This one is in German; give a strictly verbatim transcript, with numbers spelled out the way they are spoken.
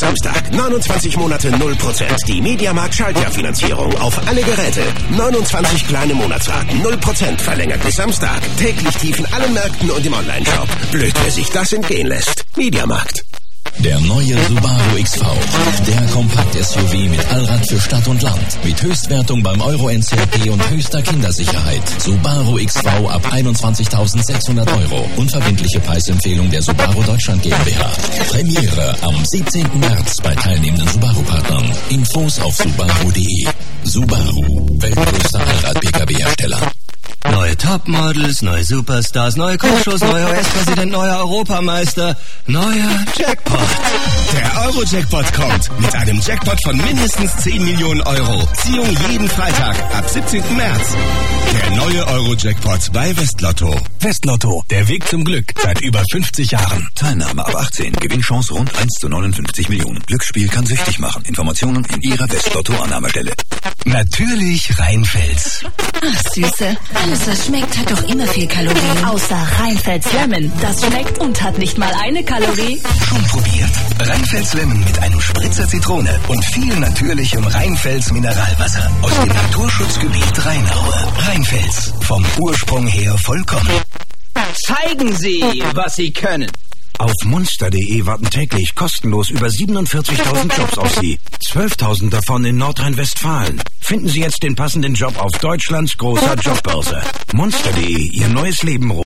Samstag. neunundzwanzig Monate null Prozent. Die Mediamarkt Schaltjahrfinanzierung auf alle Geräte. neunundzwanzig kleine Monatsraten. null Prozent verlängert bis Samstag. Täglich tief in allen Märkten und im Onlineshop. Blöd, wer sich das entgehen lässt. Mediamarkt. Der neue Subaru X V. Der Kompakt-S U V mit Allrad für Stadt und Land. Mit Höchstwertung beim Euro N C A P und höchster Kindersicherheit. Subaru X V ab einundzwanzigtausendsechshundert Euro. Unverbindliche Preisempfehlung der Subaru Deutschland GmbH. Premiere am siebzehnten März bei teilnehmenden Subaru-Partnern. Infos auf subaru punkt de. Subaru, weltgrößter Allrad-P K W-Hersteller. Neue Topmodels, neue Superstars, neue Kochshows, neuer U S-Präsident, neuer Europameister, neuer Jackpot. Der Euro-Jackpot kommt mit einem Jackpot von mindestens zehn Millionen Euro. Ziehung jeden Freitag ab siebzehnten März. Der neue Euro-Jackpot bei Westlotto. Westlotto, der Weg zum Glück seit über fünfzig Jahren. Teilnahme ab achtzehn. Gewinnchance rund eins zu neunundfünfzig Millionen. Glücksspiel kann süchtig machen. Informationen in Ihrer Westlotto-Annahmestelle. Natürlich Rheinfels. Ach, Süße. Alles, was schmeckt, hat doch immer viel Kalorien. Außer Rheinfels Lemon. Das schmeckt und hat nicht mal eine Kalorie. Schon probiert. Rheinfels Lemon mit einem Spritzer Zitrone und viel natürlichem Rheinfels Mineralwasser. Aus dem Naturschutzgebiet Rheinaue. Rheinfels. Vom Ursprung her vollkommen. Zeigen Sie, was Sie können. Auf monster punkt de warten täglich kostenlos über siebenundvierzigtausend Jobs auf Sie. zwölftausend davon in Nordrhein-Westfalen. Finden Sie jetzt den passenden Job auf Deutschlands großer Jobbörse. monster punkt de, Ihr neues Leben.